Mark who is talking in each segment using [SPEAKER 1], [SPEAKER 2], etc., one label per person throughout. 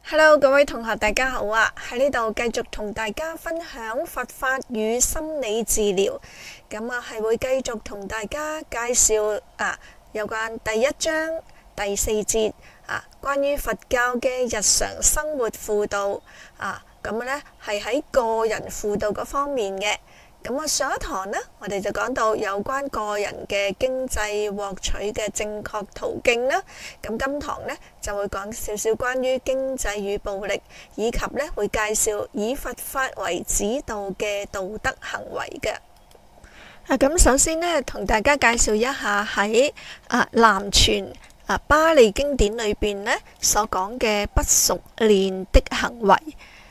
[SPEAKER 1] Hello，各位同學，大家好啊！喺呢度繼續同大家分享佛法與心理治療。係會繼續同大家介紹有關第一章第4節關於佛教嘅日常生活輔導係喺個人輔導嗰方面嘅。上一堂呢，我哋就講到有關個人嘅經濟獲取嘅正確途徑啦。今堂呢，就會講少少關於經濟與暴力，以及呢會介紹以佛法為指導嘅道德行為嘅。首先呢，同大家介紹一下喺南傳巴利經典裏邊呢所講嘅不熟練的行為。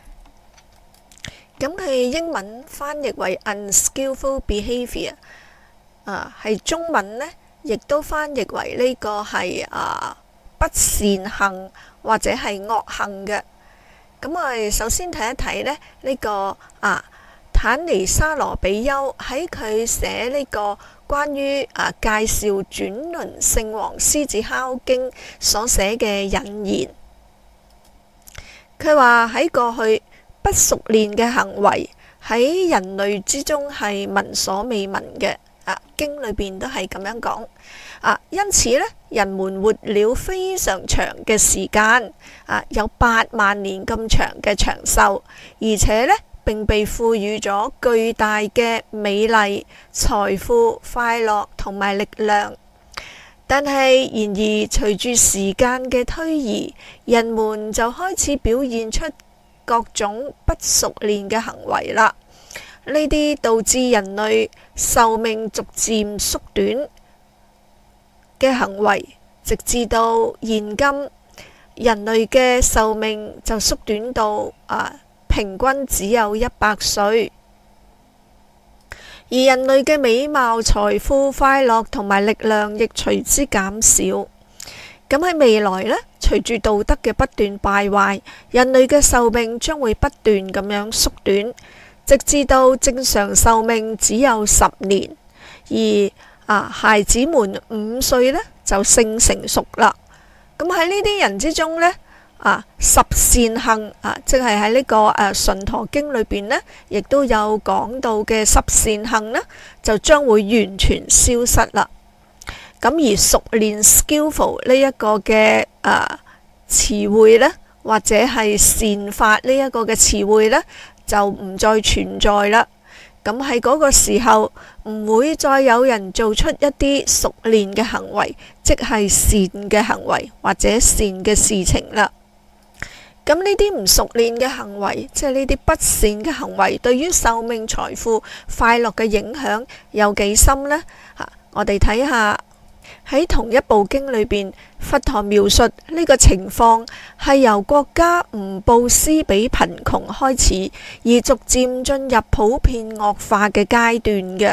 [SPEAKER 1] 佢英文翻譯為 unskillful behaviour， 係中文呢亦都翻譯為呢個係不善行或者係惡行嘅。我哋首先睇一睇呢呢個坦尼沙羅比丘喺佢寫呢個關於介紹轉輪聖王獅子敲經所寫嘅引言。佢話喺過去不熟練嘅行為喺人類之中係聞所未聞嘅，經裏邊都係咁樣講。因此呢，人們活了非常長嘅時間，有8萬年咁長嘅長壽，而且呢並被賦予咗巨大嘅美麗、財富、快樂同埋力量。但係然而隨住時間嘅推移，人們就開始表現出各種不熟練嘅行為啦，呢啲導致人類壽命逐漸縮短嘅行為，直至到現今，人類嘅壽命就縮短到平均只有100歲，而人類嘅美貌、財富、快樂同埋力量亦隨之減少。喺未來呢，隨住道德嘅不斷敗壞，人類嘅壽命將會不斷咁樣縮短，直至到正常壽命只有10年。而孩子們5歲呢就性成熟啦。喺呢啲人之中呢，十善行即係喺呢個順陀經裏邊呢，亦都有講到嘅十善行呢，就將會完全消失啦。而熟練 skillful 呢一個嘅詞彙呢，或者係善法呢一個嘅詞彙呢，就唔再存在啦。喺嗰個時候，唔會再有人做出一啲熟練嘅行為，即係善嘅行為或者善嘅事情啦。呢啲唔熟練嘅行為，即係呢啲不善嘅行為，對於壽命、財富、快樂嘅影響有幾深呢？我哋睇下。喺同一部經裏邊，佛陀描述呢個情況係由國家唔布施俾貧窮開始，而逐漸進入普遍惡化嘅階段嘅。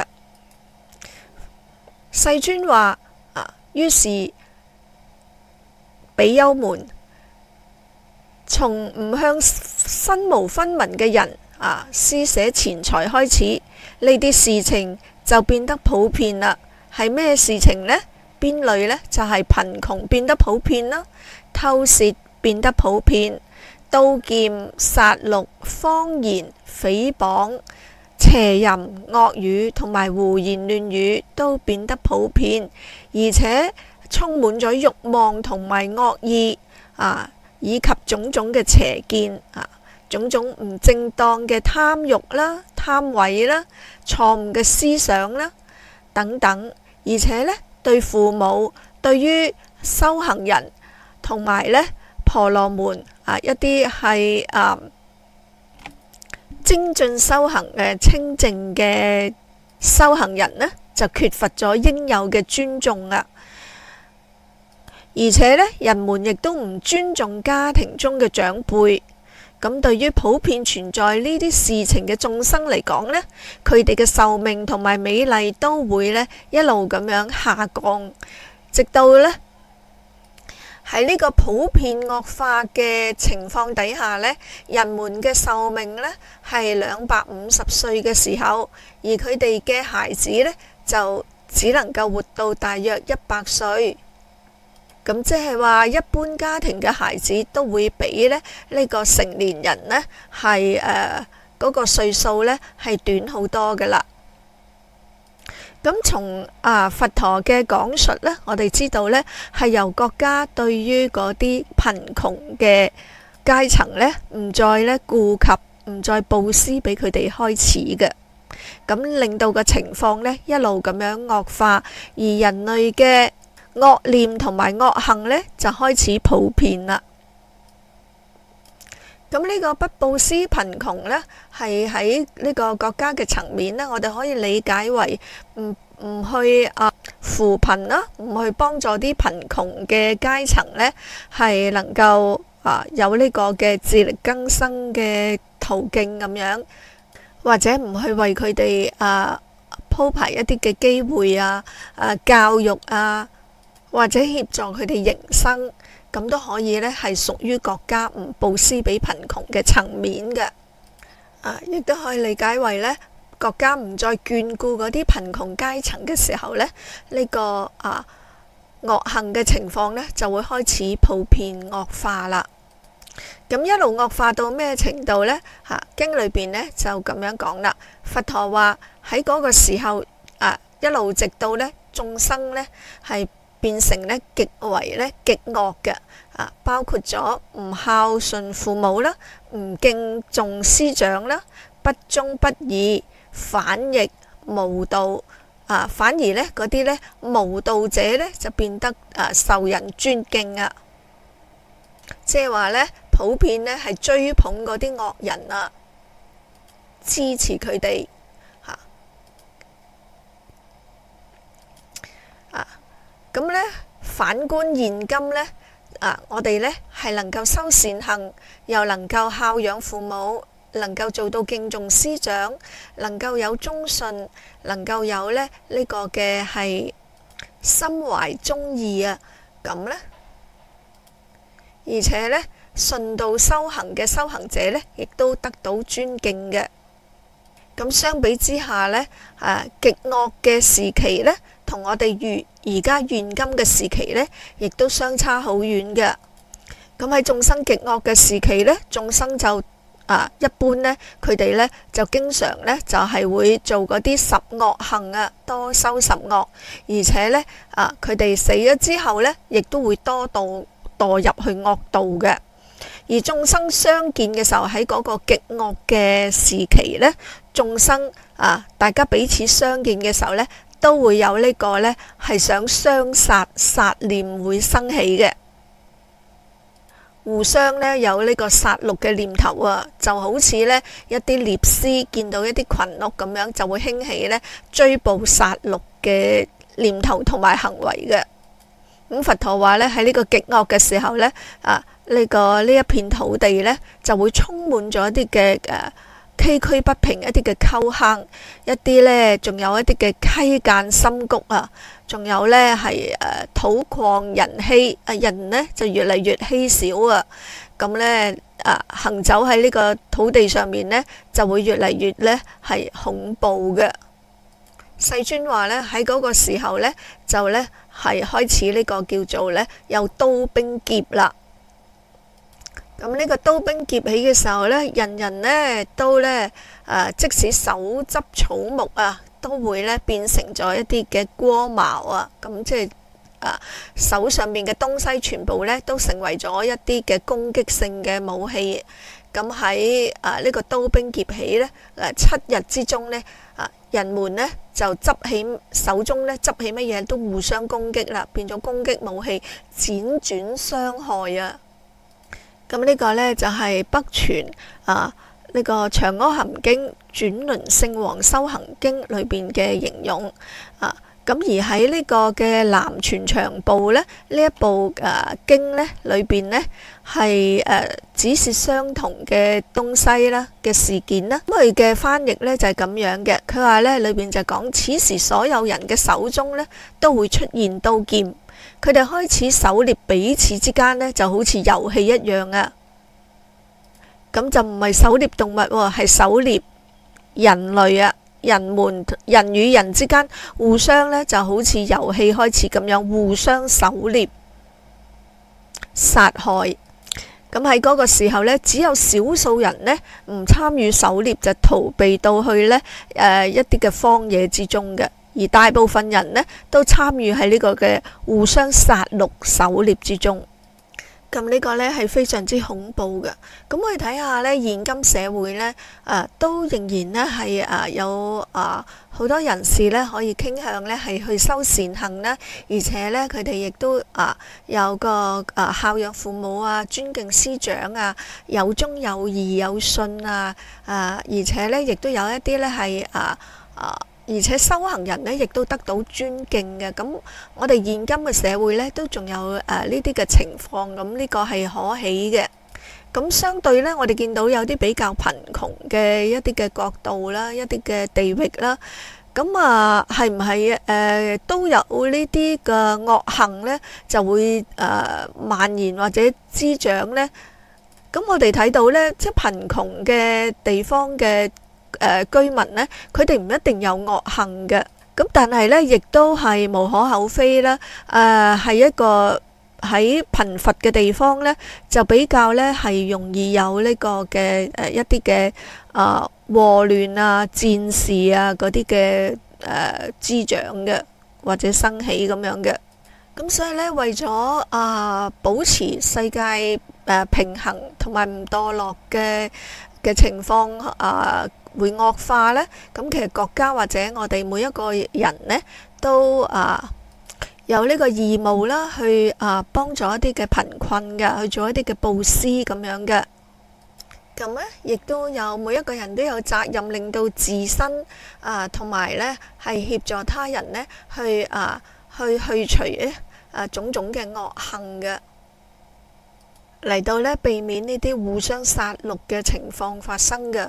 [SPEAKER 1] 世尊話於是比丘們從唔向身無分文嘅人施捨錢財開始，呢啲事情就變得普遍啦。係咩事情呢？邊類呢？就係貧窮變得普遍啦，偷竊變得普遍，刀劍、殺戮、謊言、誹謗、邪淫、惡語同埋胡言亂語都變得普遍，而且充滿咗慾望同埋惡意以及種種嘅邪見種種唔正當嘅貪欲啦、貪毀啦、錯誤嘅思想啦等等，而且呢，對父母、對於修行人同埋呢婆羅門一啲係精進修行嘅清淨嘅修行人呢，就缺乏咗應有嘅尊重啊！而且呢，人們亦都唔尊重家庭中嘅長輩。對於普遍存在呢啲事情嘅眾生嚟講呢，佢哋嘅壽命同埋美麗都會呢一路咁樣下降，直到呢喺呢個普遍惡化嘅情況底下呢，人們嘅壽命呢係250歲嘅時候，而佢哋嘅孩子呢就只能夠活到大約100歲。 咁即係話一般家庭嘅孩子都會比咧呢個成年人呢係嗰個歲數呢係短好多㗎喇。咁從佛陀嘅講述呢，我哋知道呢係由國家對於嗰啲貧窮嘅階層呢唔再呢顧及，唔再布施俾佢哋開始嘅，咁令到個情況呢一路咁樣惡化，而人類嘅惡念同埋惡行呢就開始普遍啦。咁呢個不布施貧窮呢，係喺呢個國家嘅層面呢，我哋可以理解為唔去扶貧啦，唔去幫助啲貧窮嘅階層呢，係能夠有呢個嘅自力更生嘅途徑咁樣，或者唔去為佢哋鋪排一啲嘅機會教育或者協助佢哋營生。咁都可以呢係屬於國家唔布施俾貧窮嘅層面嘅，亦都可以理解為呢國家唔再眷顧嗰啲貧窮階層嘅時候呢，呢個惡行嘅情況呢就會開始普遍惡化啦。咁一路惡化到咩程度呢？經裏邊呢就咁樣講啦。佛陀話喺嗰個時候一路直到呢眾生呢係變成呢極為呢極惡嘅，包括咗唔孝順父母啦，唔敬重師長啦，不忠不義，反逆無道，反而呢嗰啲呢無道者呢就變得受人尊敬啊！即係話呢普遍呢係追捧嗰啲惡人支持佢哋咁呢反觀現今呢，我哋呢係能夠修善行，又能夠孝養父母，能夠做到敬重師長，能夠有忠信，能夠有呢個嘅係心懷忠義咁呢，而且呢順道修行嘅修行者呢，亦都得到尊敬嘅。咁相比之下呢，極惡嘅時期呢，同我哋而家現今嘅時期呢，亦都相差好遠嘅。咁喺眾生極惡嘅時期呢，眾生就一般呢，佢哋呢就經常呢就係會做嗰啲十惡行多修十惡，而且呢佢哋死咗之後呢，亦都會多墮入去惡道嘅。而眾生相見嘅時候，喺嗰個極惡嘅時期呢，眾生大家彼此相見嘅時候呢，都會有呢個呢係想相殺殺念會生起嘅，互相呢有呢個殺戮嘅念頭就好似呢一啲獵師見到一啲群鹿咁樣，就會興起呢追捕殺戮嘅念頭同埋行為嘅。咁佛陀話呢，喺呢個極惡嘅時候呢，呢一片土地呢就會充滿咗一啲嘅崎嶇不平，一啲嘅溝坑，一啲呢仲有一啲嘅溪澗深谷仲有呢係土礦人稀，人呢就越嚟越稀少咁呢行走喺呢個土地上面呢，就會越嚟越呢係恐怖嘅。世尊話呢，喺嗰個時候呢，就呢係開始呢個叫做呢有刀兵劫啦。咁呢個刀兵劫起嘅時候呢，人人呢都呢即使手執草木都會呢變成咗一啲嘅戈矛咁即係手上面嘅東西全部呢都成為咗一啲嘅攻擊性嘅武器。咁喺呢個刀兵劫起呢7日之中呢，人們呢就執起手中呢執起乜嘢都互相攻擊啦，變咗攻擊武器，輾轉傷害咁呢個呢，就係北傳呢個《長阿含經轉輪聖王修行經》裏邊嘅形容咁而喺呢個嘅南傳長部呢，呢一部經呢裏邊呢係只是相同嘅東西啦嘅事件啦。咁佢嘅翻譯呢就係咁樣嘅，佢話呢裏邊就講此時所有人嘅手中呢都會出現刀劍。佢哋開始狩獵，彼此之間呢就好似遊戲一樣咁就唔係狩獵動物係狩獵人類人與人之間互相呢就好似遊戲開始咁樣互相狩獵。 殺害。咁喺嗰個時候呢，只有少數人呢唔參與狩獵，就逃避到去呢一啲嘅荒野之中嘅，而大部分人呢都參與喺呢個嘅互相殺戮狩獵之中。咁呢個呢係非常之恐怖嘅。咁我哋睇下呢，現今社會呢，都仍然呢係有好多人士呢可以傾向呢係去修善行啦，而且呢，佢哋亦都有個孝養父母啊，尊敬師長啊，有忠有義有信啊，而且呢，亦都有一啲呢係而且修行人呢亦都得到尊敬嘅。咁我哋現今嘅社會呢，都仲有呢啲嘅情況，咁呢個係可喜嘅。咁相對呢，我哋見到有啲比較貧窮嘅一啲嘅國度啦，一啲嘅地域啦，咁係唔係都有呢啲嘅惡行呢，就會蔓延或者滋長呢？咁我哋睇到呢，即係貧窮嘅地方嘅居民呢，佢哋唔一定有惡行嘅，咁但係呢，亦都係無可厚非啦。係一個喺貧乏嘅地方呢，就比較呢係容易有呢個嘅一啲嘅禍亂啊、戰事啊嗰啲嘅滋長嘅，或者生起咁樣嘅。咁所以呢，為咗保持世界平衡同埋唔墮落嘅情況會惡化呢，咁其實國家或者我哋每一個人呢，都有呢個義務啦，去幫助一啲嘅貧困嘅，去做一啲嘅布施咁樣嘅。咁呢，亦都有每一個人都有責任，令到自身同埋呢係協助他人呢去除種種嘅惡行嘅，嚟到呢避免呢啲互相殺戮嘅情況發生嘅。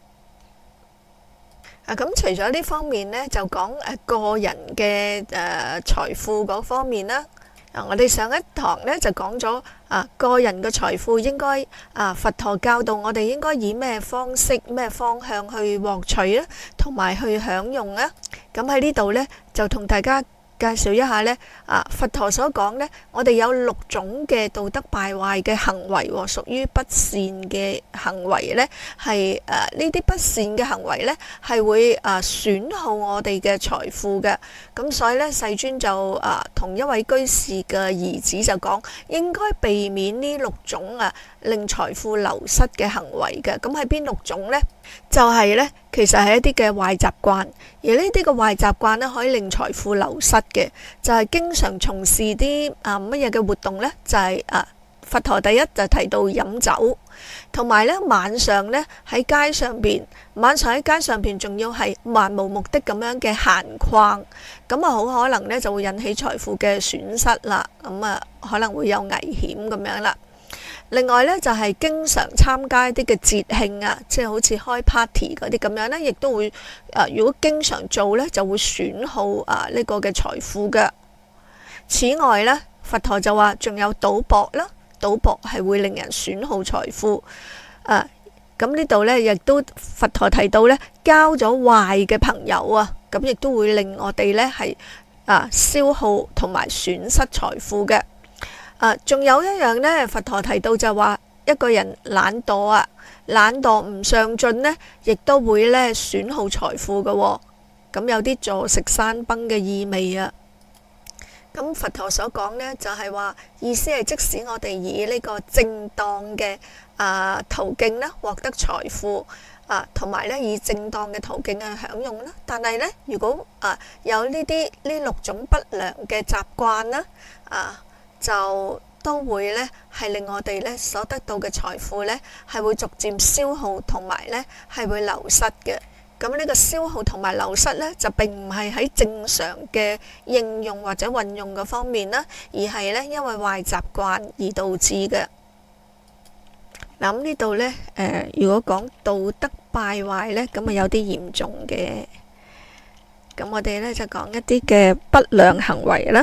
[SPEAKER 1] 咁除咗呢方面呢，就講個人嘅財富嗰方面啦。我哋上一堂呢就講咗個人嘅財富應該佛陀教導我哋應該以咩方式、咩方向去獲取咧，同埋去享用咧。咁喺呢度呢，就同大家介紹一下呢，佛陀所講呢，我哋有6種嘅道德敗壞嘅行為，屬於不善嘅行為呢，係呢啲不善嘅行為呢，係會損耗我哋嘅財富嘅。咁所以呢，世尊就同一位居士嘅兒子就講，應該避免呢6種令財富流失嘅行為嘅。咁係邊6種呢？就係呢，其實係一啲嘅壞習慣，而呢啲嘅壞習慣呢，可以令財富流失嘅，就係經常從事啲乜嘢嘅活動呢？就係佛陀第一就提到飲酒，同埋呢晚上呢喺街上邊，仲要係漫無目的咁樣嘅閒逛，咁好可能呢就會引起財富嘅損失啦，咁可能會有危險咁樣啦。另外呢，就係經常參加一啲嘅節慶即係好似開 party 嗰啲咁樣呢，亦都會如果經常做呢，就會損耗呢個嘅財富嘅。此外呢，佛陀就話仲有賭博啦，賭博係會令人損耗財富。咁呢度呢，亦都佛陀提到呢，交咗壞嘅朋友咁亦都會令我哋呢係消耗同埋損失財富嘅。仲有一樣呢，佛陀提到就話一個人懶惰唔上進呢，亦都會呢損耗財富嘅。咁有啲坐食山崩嘅意味啊。咁佛陀所講呢，就係話意思係，即使我哋以呢個正當嘅途徑呢獲得財富同埋呢以正當嘅途徑去享用啦，但係呢，如果有呢6種不良嘅習慣啦就都會呢係令我哋呢所得到嘅財富呢係會逐漸消耗，同埋呢係會流失嘅。咁呢個消耗同埋流失呢，就並唔係喺正常嘅應用或者運用嘅方面啦，而係呢因為壞習慣而導致嘅。嗱，咁呢度呢，如果講道德敗壞呢，咁有啲嚴重嘅。咁我哋呢就講一啲嘅不良行為啦。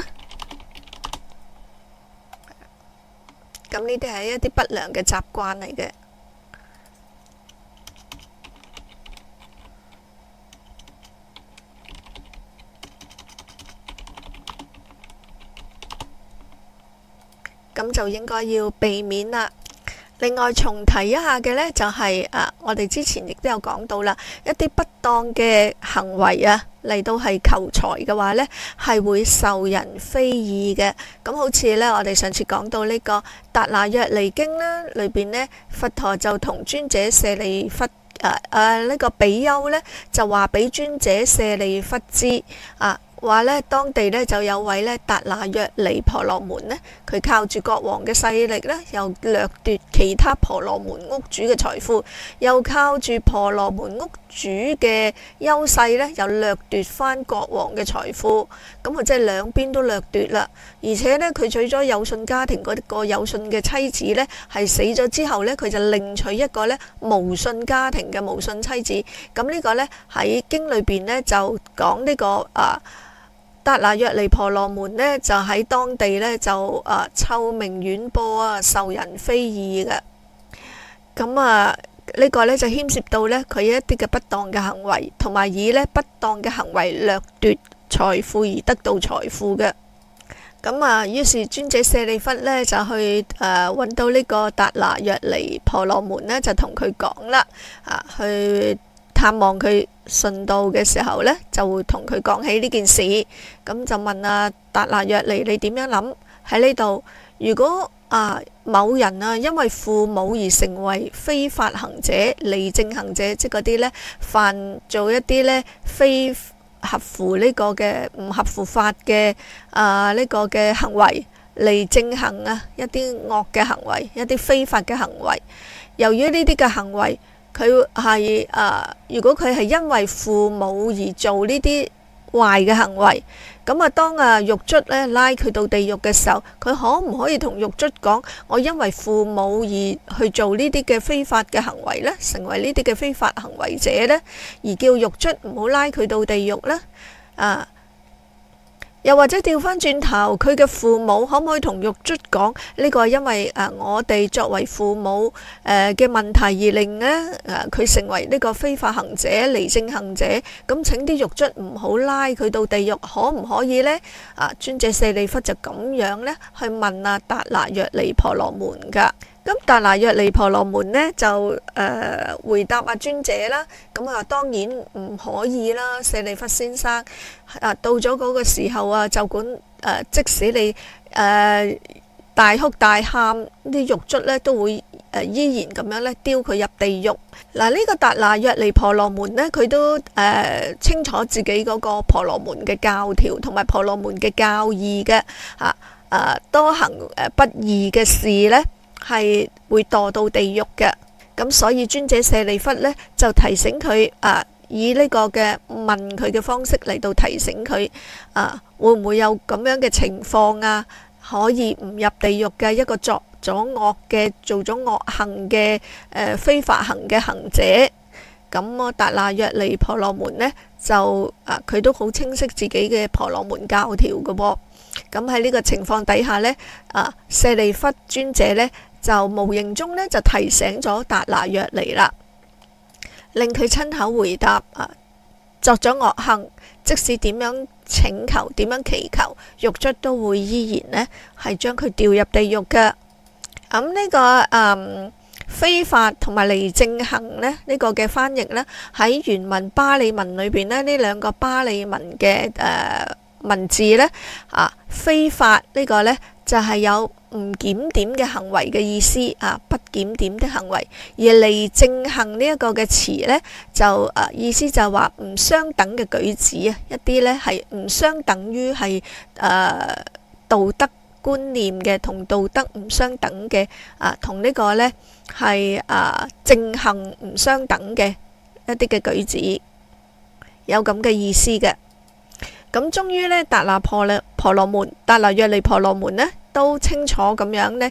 [SPEAKER 1] 咁呢啲係一啲不良嘅習慣嚟嘅。 咁就應該要避免啦。另外重提一下嘅呢，就係我哋之前亦都有講到啦，一啲不當嘅行為嚟到係求財嘅話呢，係會受人非議嘅。咁好似呢，我哋上次講到呢個達那約離經啦，裏邊呢，佛陀就同尊者舍利弗呢個比丘呢，就話俾尊者舍利弗知話呢，當地呢就有位呢達那約離婆羅門呢，佢靠住國王嘅勢力呢，又掠奪其他婆羅門屋主嘅財富，又靠住婆羅門屋主嘅優勢呢，又掠奪翻國王嘅財富。咁佢即係兩邊都掠奪啦。而且呢，佢娶咗有信家庭嗰個有信嘅妻子呢，係死咗之後呢，佢就另娶一個呢無信家庭嘅無信妻子。咁呢個呢，喺經裏邊呢，就講呢個達那約離婆羅門呢，就喺當地呢，就臭名遠播受人非議嘅。咁呢個呢，就牽涉到呢，佢一啲嘅不當嘅行為，同埋以呢不當嘅行為掠奪財富而得到財富嘅。咁於是尊者舍利弗呢，就去揾到呢個達那約離婆羅門呢，就同佢講啦，去探望佢順道嘅時候呢，就會同佢講起呢件事。咁就問達那約離，你點樣諗喺呢度？如果某人因為父母而成為非法行者、離正行者，即嗰啲呢，犯做一啲呢非合乎呢個嘅唔合乎法嘅呢個嘅行為，離正行一啲惡嘅行為，一啲非法嘅行為。由於呢啲嘅行為，佢係如果佢係因為父母而做呢啲壞嘅行為，咁當獄卒呢拉佢到地獄嘅時候，佢可唔可以同獄卒講，我因為父母而去做呢啲嘅非法嘅行為呢，成為呢啲嘅非法行為者呢，而叫獄卒唔好拉佢到地獄呢？又或者調翻轉頭，佢嘅父母可唔可以同獄卒講，呢個係因為我哋作為父母嘅問題而令呢佢成為呢個非法行者、離正行者，咁請啲獄卒唔好拉佢到地獄，可唔可以呢？尊者舍利弗就咁樣呢去問達那約離婆羅門噶。咁達那約離婆羅門呢，就回答尊者啦。咁當然唔可以啦，舍利弗先生到咗嗰個時候就管即使你大哭大喊，啲獄卒呢都會依然咁樣呢丟佢入地獄。呢個達那約離婆羅門呢，佢都清楚自己嗰個婆羅門嘅教條同埋婆羅門嘅教義嘅多行不義嘅事呢，係會墮到地獄嘅。咁所以尊者舍利弗呢，就提醒佢以呢個嘅問佢嘅方式嚟到提醒佢會唔會有咁樣嘅情況可以唔入地獄嘅一個作咗惡嘅做咗惡行嘅非法行嘅行者。咁達那約離婆羅門呢，就佢都好清晰自己嘅婆羅門教條嘅噃。咁喺呢個情況底下呢，舍利弗尊者呢，就無形中呢，就提醒咗達那約離啦，令佢親口回答作咗惡行，即使點樣請求、點樣祈求，獄卒都會依然呢係將佢掉入地獄嘅。咁呢個非法同埋離正行呢，呢個嘅翻譯呢，喺原文巴利文裏邊呢，呢兩個巴利文嘅文字呢，非法呢個呢，就係有唔檢點嘅行為嘅意思不檢點的行為。而離正行呢一個嘅詞呢，就意思就係話唔相等嘅舉止一啲呢係唔相等於係道德觀念嘅，同道德唔相等嘅同呢個呢係正行唔相等嘅一啲嘅舉止，有咁嘅意思嘅。咁終於呢，達那約離婆羅門呢，都清楚咁樣呢，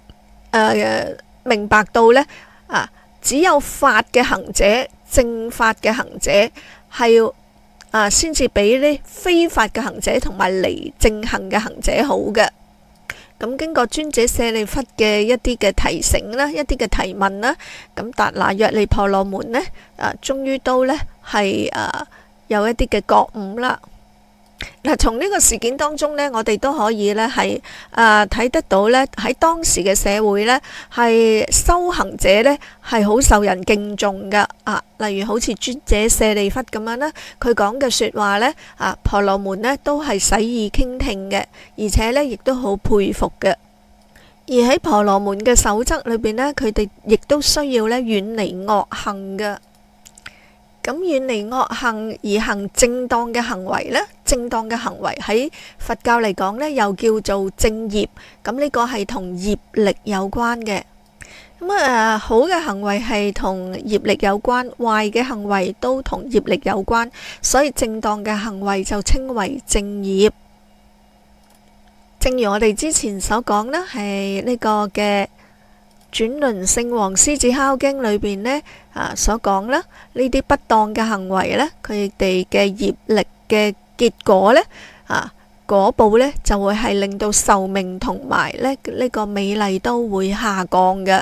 [SPEAKER 1] 明白到呢，只有法嘅行者、正法嘅行者係要先至比呢非法嘅行者同埋離正行嘅行者好嘅。咁經過尊者舍利弗嘅一啲嘅提醒啦，一啲嘅提問啦，咁達那約離婆羅門呢，終於都呢係有一啲嘅覺悟啦。 嗱，從呢個事件當中呢，我哋都可以呢係睇得到呢，喺當時嘅社會呢，係修行者呢係好受人敬重噶例如好似尊者舍利弗咁樣啦，佢講嘅說話呢，婆羅門呢都係洗耳傾聽嘅，而且呢亦都好佩服嘅。而喺婆羅門嘅守則裏邊呢，佢哋亦都需要呢遠離惡行嘅。咁遠離惡行而行正當嘅行為呢，正當嘅行為喺佛教嚟講呢，又叫做正業。咁呢個係同業力有關嘅。咁好嘅行為係同業力有關，壞嘅行為都同業力有關，所以正當嘅行為就稱為正業。正如我哋之前所講啦，係呢個嘅轉輪聖王獅子哮經裏邊呢所講啦，呢啲不當嘅行為呢，佢哋嘅業力嘅結果呢，果報呢就會係令到壽命同埋呢個美麗都會下降嘅。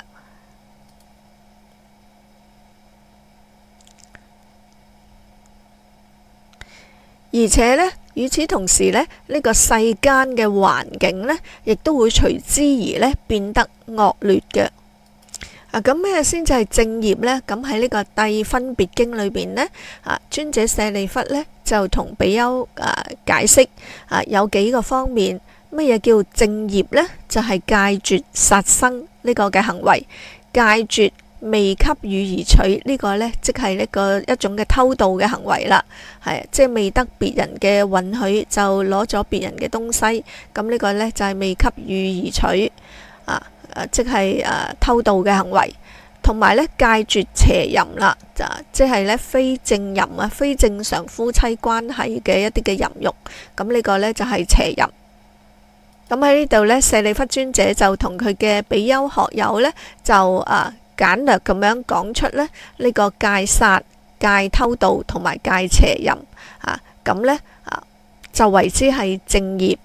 [SPEAKER 1] 而且呢，與此同時呢，呢個世間嘅環境呢，亦都會隨之而呢變得惡劣嘅。咁咩先至係正業呢？咁喺呢個諦分別經裏邊呢，尊者舍利弗呢就同比丘解釋有幾個方面。乜嘢叫正業呢？就係戒絕殺生呢個嘅行為，戒絕未給予而取呢個呢，即係一種嘅偷盜嘅行為啦。係即係未得別人嘅允許就攞咗別人嘅東西，咁呢個呢，就係未給予而取即係偷盜嘅行為，同埋呢戒絕邪淫啦，即係呢非正淫非正常夫妻關係嘅一啲嘅淫欲，咁呢個呢，就係邪淫。咁喺呢度呢，舍利弗尊者就同佢嘅比丘學友呢，就簡略咁樣講出呢個戒殺、戒偷盜同埋戒邪淫咁呢就為之係正業，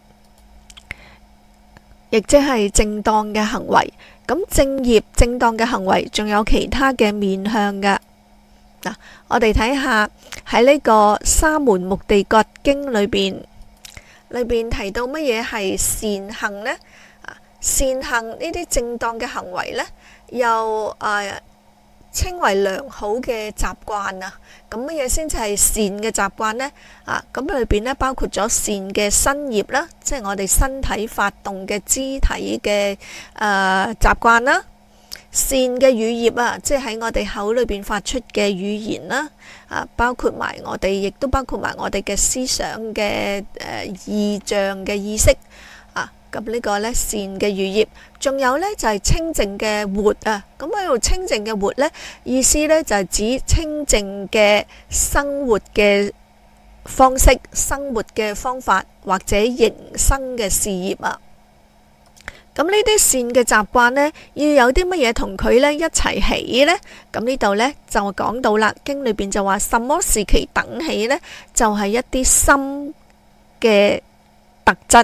[SPEAKER 1] 亦即係正當嘅行為。咁正業正當嘅行為仲有其他嘅面向噶。我哋睇下喺呢個沙門目地葛經裏邊提到乜嘢係善行呢？善行呢啲正當嘅行為呢，又稱為良好嘅習慣啊。咁乜嘢先至係善嘅習慣呢？咁裏邊呢包括咗善嘅身業啦，即係我哋身體發動嘅肢體嘅習慣啦。善嘅語業即係喺我哋口裏邊發出嘅語言啦。包括埋我哋，亦都包括埋我哋嘅思想嘅意象嘅意識。咁呢個呢善嘅語業，仲有呢就係清淨嘅活咁喺度清淨嘅活呢，意思呢就係指清淨嘅生活嘅方式、生活嘅方法或者營生嘅事業咁呢啲善嘅習慣呢，要有啲乜嘢同佢呢一齊起呢？咁呢度呢就講到啦，經裏邊就話什麼是其等起呢？就係一啲心嘅特質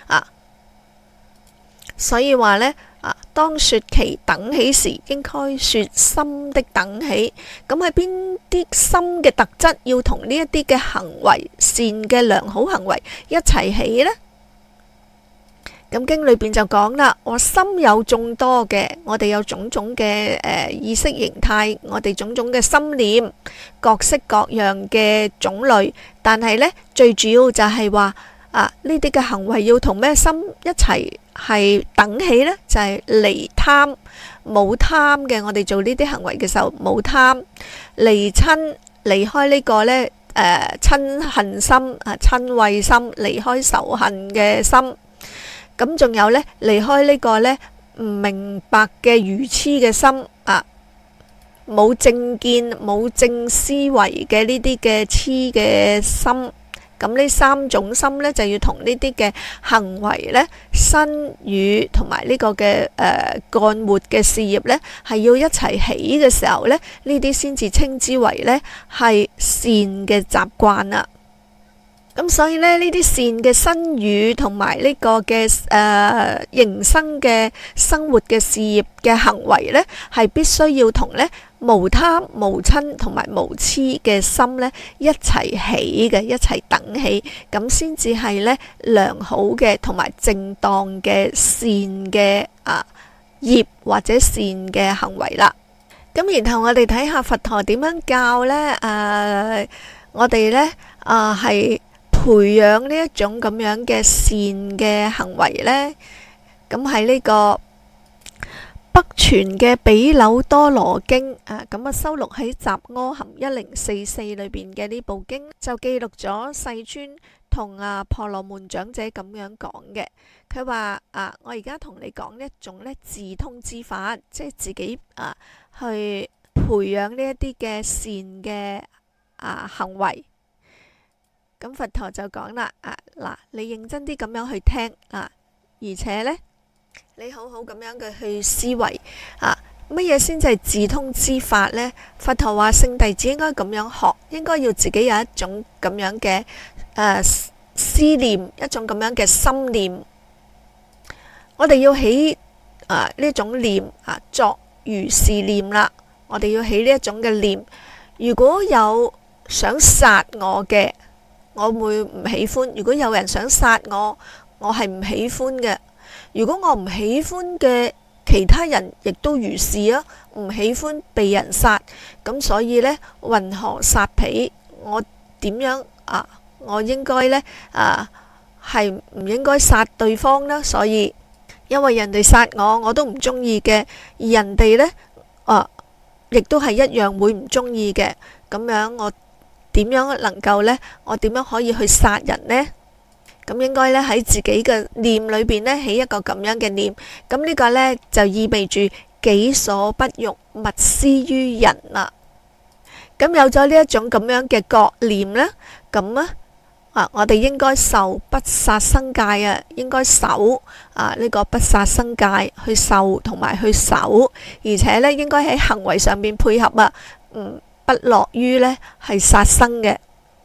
[SPEAKER 1] 所以話呢，當說其等起時，應該說心的等起。咁係邊啲心嘅特質要同呢一啲嘅行為、善嘅良好行為一齊起呢？咁經裏邊就講啦，我心有眾多嘅，我哋有種種嘅意識形態，我哋種種嘅心念，各式各樣嘅種類，但係呢，最主要就係話呢啲嘅行為要同咩心一齊係等起呢？就係離貪，冇貪嘅，我哋做呢啲行為嘅時候冇貪，離親，離開呢個呢親恨心親恚心，離開仇恨嘅心。咁仲有呢，離開呢個呢唔明白嘅愚痴嘅心冇正見、冇正思維嘅呢啲嘅痴嘅心。咁呢三種心呢，就要同呢啲嘅行為呢、身語同埋呢個嘅幹活嘅事業呢，係要一齊起嘅時候呢，呢啲先至稱之為呢係善嘅習慣啊。 咁所以呢，呢啲善嘅身語同埋呢個嘅營生嘅生活嘅事業嘅行為呢，係必須要同呢無貪無瞋同埋無痴嘅心呢一齊起嘅，一齊等起，咁先至係呢良好嘅同埋正當嘅善嘅業或者善嘅行為啦。咁然後我哋睇下佛陀點樣教呢？我哋呢係培養呢一種咁樣嘅善嘅行為呢。咁喺呢個北傳嘅比丘多羅經咁收錄喺《雜阿含1044》裏邊嘅呢部經，就記錄咗世尊同婆羅門長者咁樣講嘅。佢話我而家同你講一種呢自通之法，即係自己去培養呢一啲嘅善嘅行為。咁佛陀就講啦，嗱，你認真啲咁樣去聽而且呢，你好好咁樣嘅去思維乜嘢先至係自通之法呢？佛陀話聖弟子應該咁樣學，應該要自己有一種咁樣嘅思念，一種咁樣嘅心念。我哋要起呢種念作如是念啦。我哋要起呢一種嘅念。如果有想殺我嘅，我會唔喜歡；如果有人想殺我，我係唔喜歡嘅。如果我唔喜歡嘅，其他人亦都如是唔喜歡被人殺。咁所以呢，云何殺彼？我點樣我應該呢係唔應該殺對方呢？所以因為人哋殺我，我都唔中意嘅，而人哋呢亦都係一樣會唔中意嘅。咁樣我點樣能夠呢？我點樣可以去殺人呢？咁應該呢，喺自己嘅念裏邊呢，起一個咁樣嘅念。咁呢個呢，就意味住己所不欲，勿施於人啦。咁有咗呢一種咁樣嘅覺念呢，咁我哋應該受不殺生戒應該守呢個不殺生戒，去受同埋去守，而且呢，應該喺行為上面配合不樂於呢係殺生嘅。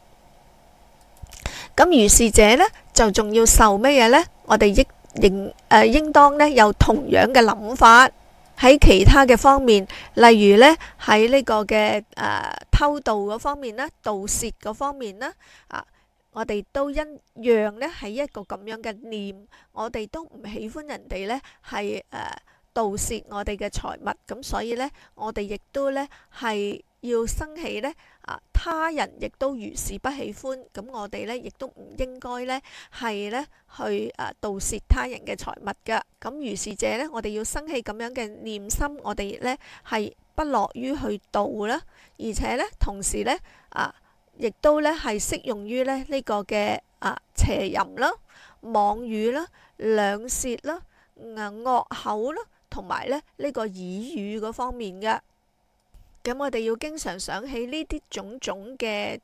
[SPEAKER 1] 咁如是者呢，就仲要受乜嘢呢？我哋應當呢有同樣嘅諗法喺其他嘅方面，例如呢喺呢個嘅偷盜嗰方面啦，盜竊嗰方面啦，我哋都一樣呢係一個咁樣嘅念，我哋都唔喜歡人哋呢係盜竊我哋嘅財物，咁所以呢，我哋亦都呢係要生起呢他人亦都如是不喜歡，咁我哋呢亦都唔應該呢係呢去盜竊他人嘅財物噶。咁如是者呢，我哋要生起咁樣嘅念心，我哋呢係不樂於去盜啦，而且呢，同時呢亦都呢係適用於呢個嘅邪淫啦、妄語啦、兩舌啦、惡口啦，同埋呢個綺語嗰方面嘅。咁我哋要經常想起呢啲種種嘅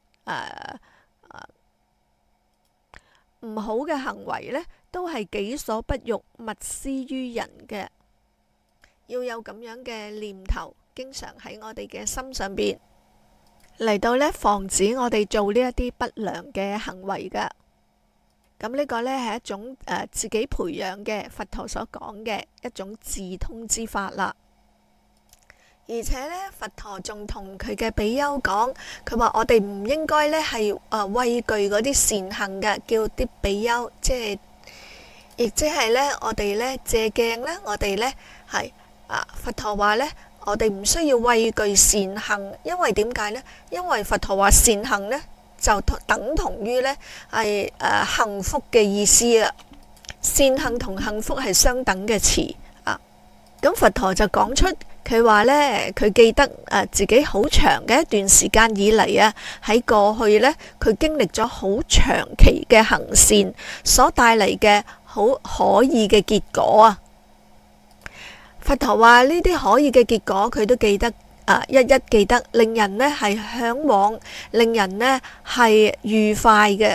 [SPEAKER 1] 唔好嘅行為呢，都係己所不欲，勿施於人嘅。要有咁樣嘅念頭，經常喺我哋嘅心上邊嚟到呢，防止我哋做呢一啲不良嘅行為噶。咁呢個呢係一種自己培養嘅佛陀所講嘅一種自通之法啦。而且呢，佛陀仲同佢嘅比丘講，佢話我哋唔應該呢係畏懼嗰啲善行嘅，叫啲比丘，亦即係呢，我哋呢借鏡呢，我哋呢係佛陀話呢，我哋唔需要畏懼善行，因為點解呢？因為佛陀話善行呢，就等同於呢係幸福嘅意思啦。善行同幸福係相等嘅詞咁佛陀就講出佢話呢，佢記得自己好長嘅一段時間以嚟喺過去呢，佢經歷咗好長期嘅行善所帶嚟嘅好可以嘅結果佛陀話呢啲可以嘅結果，佢都記得一一記得，令人呢係向往，令人呢係愉快嘅。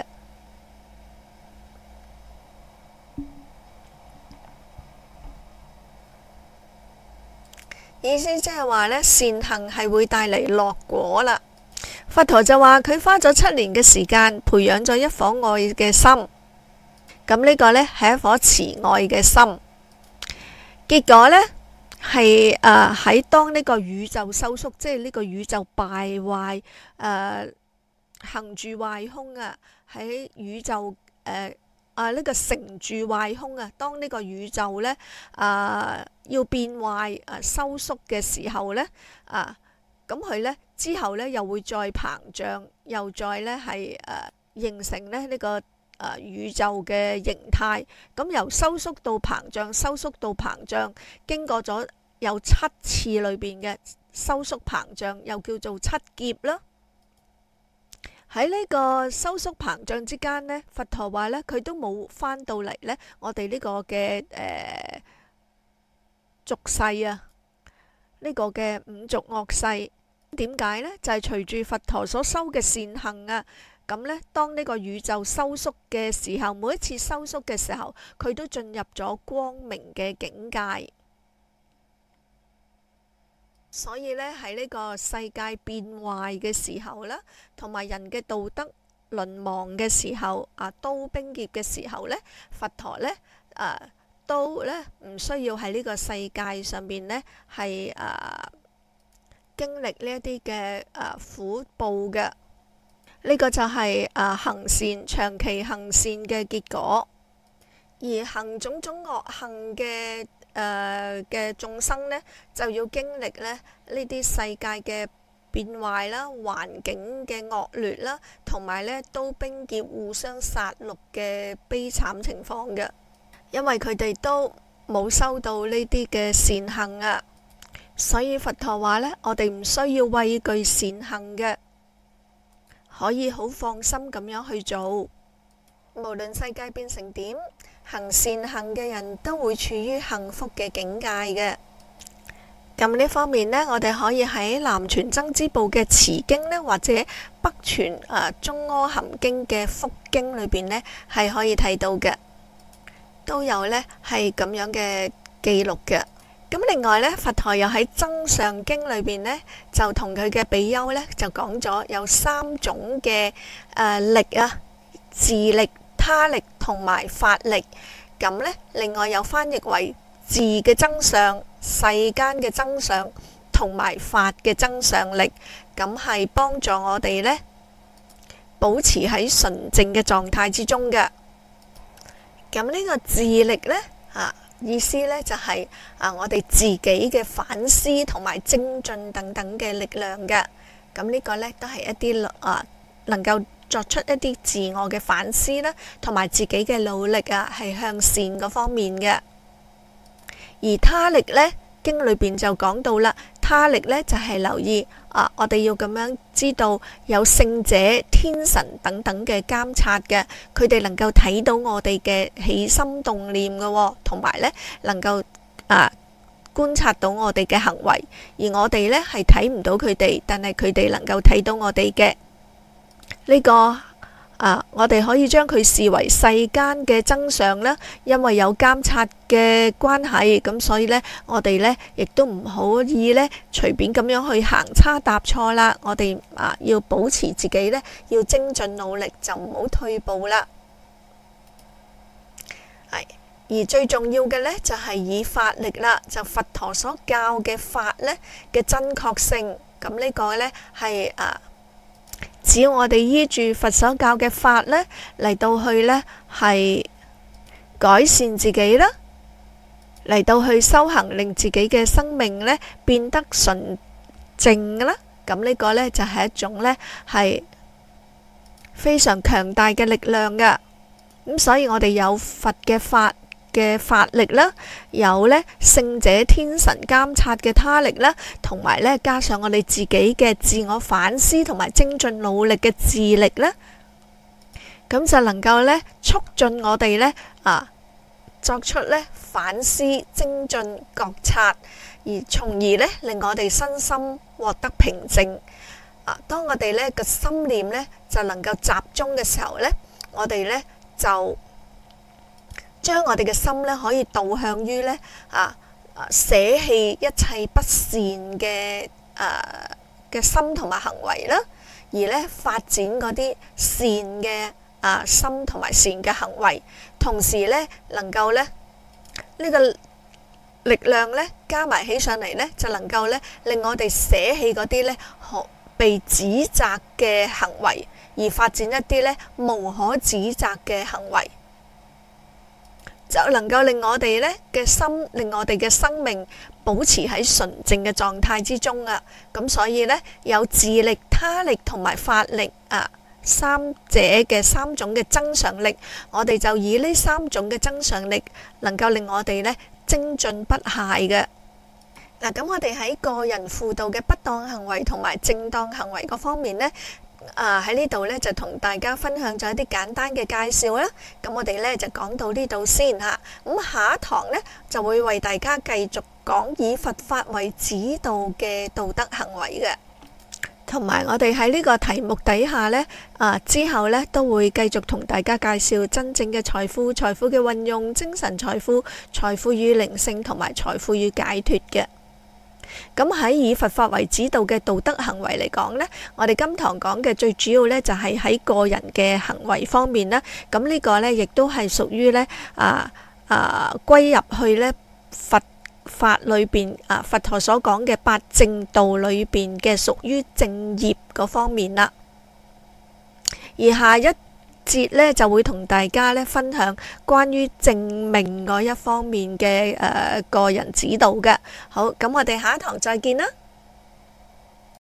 [SPEAKER 1] 意思即係話呢，善行係會帶嚟樂果啦。 佛陀就話佢花咗7年嘅時間培養咗一顆愛嘅心，咁呢個呢係一顆慈愛嘅心。結果呢係喺當呢個宇宙收縮，即係呢個宇宙敗壞，行住壞空啊，喺宇宙呢個成住壞空啊，當呢個宇宙呢要變壞收縮嘅時候呢，咁佢呢之後呢又會再膨脹，又再呢係形成呢個宇宙嘅形態。咁由收縮到膨脹，收縮到膨脹，經過咗有7次裏邊嘅收縮膨脹，又叫做7劫啦。喺呢個收縮膨脹之間呢，佛陀話呢，佢都冇翻到嚟呢我哋呢個嘅俗世啊，呢個嘅五濁惡世。點解呢？就係隨住佛陀所修嘅善行啊，咁呢，當呢個宇宙收縮嘅時候，每一次收縮嘅時候，佢都進入咗光明嘅境界。所以呢，喺呢個世界變壞嘅時候啦，同埋人嘅道德淪亡嘅時候，刀兵劫嘅時候呢，佛陀呢都呢唔需要喺呢個世界上邊呢係經歷呢一啲嘅苦報嘅。呢個就係行善，長期行善嘅結果。而行種種惡行嘅眾生呢，就要經歷呢啲世界嘅變壞啦、環境嘅惡劣啦，同埋呢刀兵劫互相殺戮嘅悲慘情況嘅。因為佢哋都冇收到呢啲嘅善行啊，所以佛陀話呢，我哋唔需要畏懼善行嘅，可以好放心咁樣去做。無論世界變成點，行善行嘅人都會處於幸福嘅境界嘅。咁呢方面呢，我哋可以喺南傳僧支部嘅慈經呢，或者北傳中阿含經嘅福經裏邊呢，係可以睇到嘅，都有呢係咁樣嘅記錄嘅。咁另外呢，佛陀又喺增上經裏邊呢，就同佢嘅比丘呢，就講咗有3種嘅力啊，自力、他力同埋法力。咁呢，另外有翻譯為自嘅增上、世間嘅增上同埋法嘅增上力，咁係幫助我哋呢保持喺純淨嘅狀態之中嘅。咁呢個自力呢，意思呢就係我哋自己嘅反思同埋精進等等嘅力量嘅。咁呢個呢都係一啲能夠作出一啲自我嘅反思啦，同埋自己嘅努力係向善嗰方面嘅。而他力呢，經裏邊就講到啦，他力呢就係留意我哋要咁樣知道有聖者、天神等等嘅監察嘅，佢哋能夠睇到我哋嘅起心動念嘅，同埋呢能夠觀察到我哋嘅行為，而我哋呢係睇唔到佢哋，但係佢哋能夠睇到我哋嘅。呢個我哋可以將佢視為世間嘅真相啦，因為有監察嘅關係，咁所以呢，我哋呢亦都唔可以呢隨便咁樣去行差踏錯啦。我哋要保持自己呢，要精進努力，就唔好退步啦。而最重要嘅呢，就係以法力啦，就佛陀所教嘅法呢嘅真確性。咁呢個呢係只要我哋依住佛所教嘅法呢嚟到去呢係改善自己啦，嚟到去修行，令自己嘅生命呢變得純淨啦。咁呢個呢就係一種呢係非常強大嘅力量噶。咁所以我哋有佛嘅法力啦，有呢聖者天神監察嘅他力啦，同埋呢加上我哋自己嘅自我反思同埋精進努力嘅自力啦，咁就能夠呢促進我哋呢作出呢反思、精進、覺察，而從而呢令我哋身心獲得平靜。當我哋呢個心念呢就能夠集中嘅時候呢，我哋呢就將我哋嘅心呢可以導向於呢捨棄一切不善嘅心同埋行為啦， 而呢發展嗰啲善嘅心同埋善嘅行為，同時呢能夠呢呢個力量呢加埋起上嚟呢，就能夠呢令我哋捨棄嗰啲呢被指責嘅行為，而發展一啲呢無可指責嘅行為，就能夠令我哋呢嘅心，令我哋嘅生命保持喺純正嘅狀態之中啊！咁所以呢，有自力、他力同埋法力三者嘅三種嘅增上力，我哋就以呢三種嘅增上力，能夠令我哋呢精進不懈嘅。嗱，咁我哋喺個人輔導嘅不當行為同埋正當行為嗰方面呢，喺呢度呢就同大家分享咗一啲簡單嘅介紹啦。咁我哋呢就講到呢度先吓，咁下一堂呢就會為大家繼續講以佛法為指導嘅道德行為嘅，同埋我哋喺呢個題目底下呢，之後呢都會繼續同大家介紹真正嘅財富、財富嘅運用、精神財富、財富與靈性同埋財富與解脫嘅。咁喺以佛法為指導嘅道德行為嚟講呢，我哋今堂講嘅最主要呢，就係喺個人嘅行為方面啦。咁呢個呢，亦都係屬於呢歸入去呢佛法裏邊佛陀所講嘅八正道裏邊嘅屬於正業嗰方面啦。而下一節呢，就會同大家呢分享關於正命嗰一方面嘅個人指導嘅。好，咁我哋下一堂再見啦。